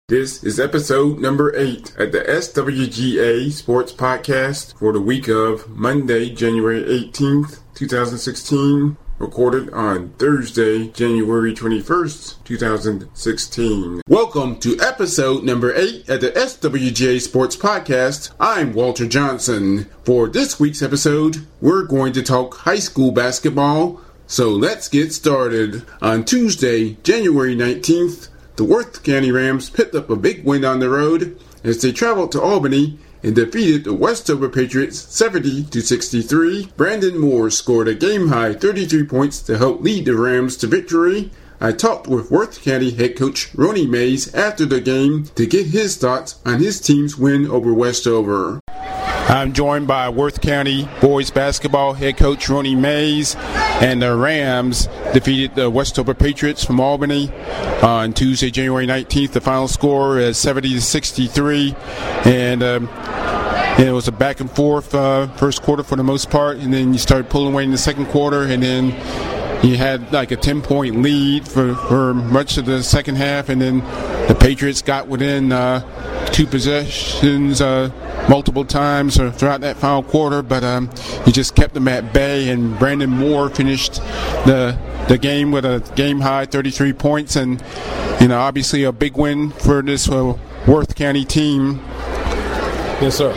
This is episode number 8 at the SWGA Sports Podcast for the week of Monday, January 18th, 2016, recorded on Thursday, January 21st, 2016. Welcome to episode number 8 at the SWGA Sports Podcast. I'm Walter Johnson. For this week's episode, we're going to talk high school basketball, so let's get started. On Tuesday, January 19th, the Worth County Rams picked up a big win on the road as they traveled to Albany and defeated the Westover Patriots 70-63. Brandon Moore scored a game-high 33 points to help lead the Rams to victory. I talked with Worth County head coach Ronnie Mays after the game to get his thoughts on his team's win over Westover. I'm joined by Worth County boys basketball head coach Ronnie Mays, and the Rams defeated the Westover Patriots from Albany on Tuesday, January 19th. The final score is 70-63, and it was a back and forth first quarter for the most part, and then you started pulling away in the second quarter, and then you had like a 10-point lead for much of the second half, and then the Patriots got within two possessions multiple times throughout that final quarter, but you just kept them at bay, and Brandon Moore finished the game with a game-high 33 points, and obviously a big win for this Worth County team. Yes, sir.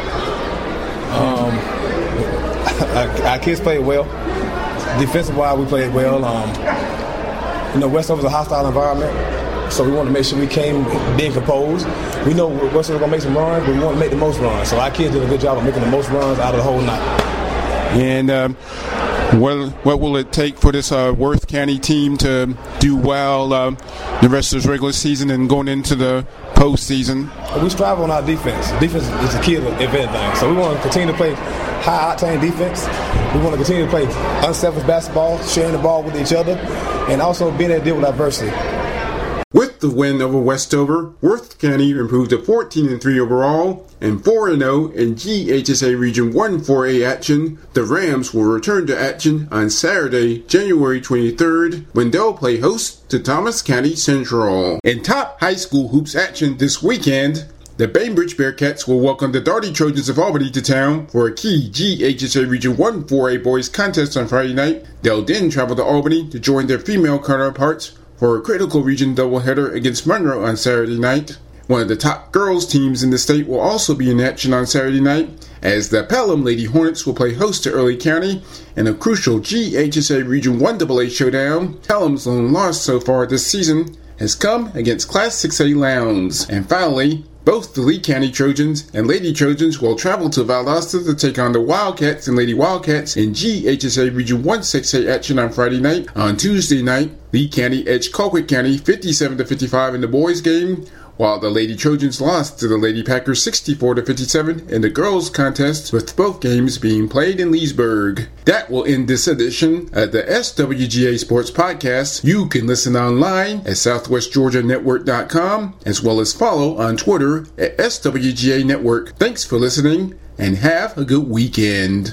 Our kids played well. Defensive-wise, we played well. Westover's a hostile environment, so we want to make sure we came being composed. We know Westover's going to make some runs, but we want to make the most runs. So our kids did a good job of making the most runs out of the whole night. And what will it take for this Worth County team to do well the rest of this regular season and going into the postseason? We strive on our defense. Defense is the key of everything. So we want to continue to play high-octane defense. We want to continue to play unselfish basketball, sharing the ball with each other, and also being able to deal with adversity. With the win over Westover, Worth County improved to 14-3 overall and 4-0 in GHSA Region 1 4A action. The Rams will return to action on Saturday, January 23rd, when they'll play host to Thomas County Central. In top high school hoops action this weekend, the Bainbridge Bearcats will welcome the Darty Trojans of Albany to town for a key GHSA Region 1 4A boys contest on Friday night. They'll then travel to Albany to join their female counterparts for a critical region doubleheader against Monroe on Saturday night. One of the top girls teams in the state will also be in action on Saturday night, as the Pelham Lady Hornets will play host to Early County in a crucial GHSA Region 1 AA showdown. Pelham's lone loss so far this season has come against Class 6A Lowndes. And finally, both the Lee County Trojans and Lady Trojans will travel to Valdosta to take on the Wildcats and Lady Wildcats in GHSA Region 1 6A action on Friday night. On Tuesday night, Lee County edged Colquitt County 57-55 in the boys' game, while the Lady Trojans lost to the Lady Packers 64-57 in the girls' contest, with both games being played in Leesburg. That will end this edition of the SWGA Sports Podcast. You can listen online at southwestgeorgianetwork.com, as well as follow on Twitter at SWGA Network. Thanks for listening, and have a good weekend.